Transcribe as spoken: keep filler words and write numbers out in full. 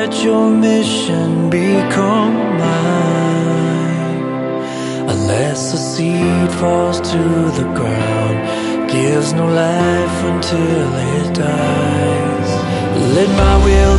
let your mission become mine. Unless a seed falls to the ground, gives no life until it dies. Let my will